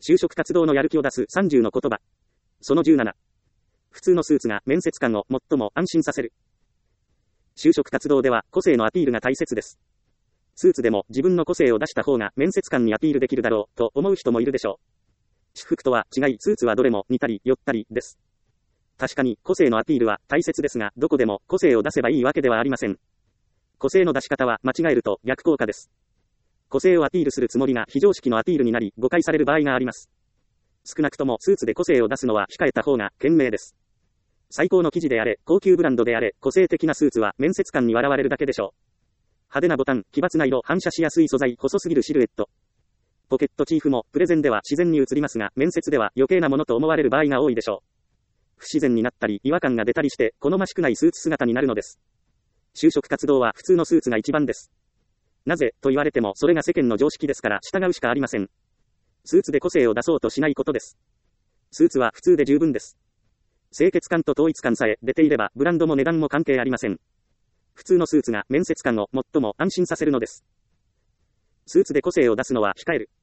就職活動のやる気を出す30の言葉。その17。普通のスーツが面接官を最も安心させる。就職活動では個性のアピールが大切です。スーツでも自分の個性を出した方が面接官にアピールできるだろうと思う人もいるでしょう。私服とは違い、スーツはどれも似たり寄ったりです。確かに個性のアピールは大切ですが、どこでも個性を出せばいいわけではありません。個性の出し方は間違えると逆効果です。個性をアピールするつもりが非常識のアピールになり誤解される場合があります。少なくともスーツで個性を出すのは控えた方が賢明です。最高の生地であれ、高級ブランドであれ、個性的なスーツは面接官に笑われるだけでしょう。派手なボタン、奇抜な色、反射しやすい素材、細すぎるシルエット。ポケットチーフもプレゼンでは自然に映りますが、面接では余計なものと思われる場合が多いでしょう。不自然になったり、違和感が出たりして、好ましくないスーツ姿になるのです。就職活動は普通のスーツが一番です。なぜと言われてもそれが世間の常識ですから従うしかありません。スーツで個性を出そうとしないことです。スーツは普通で十分です。清潔感と統一感さえ出ていればブランドも値段も関係ありません。普通のスーツが面接官を最も安心させるのです。スーツで個性を出すのは控える。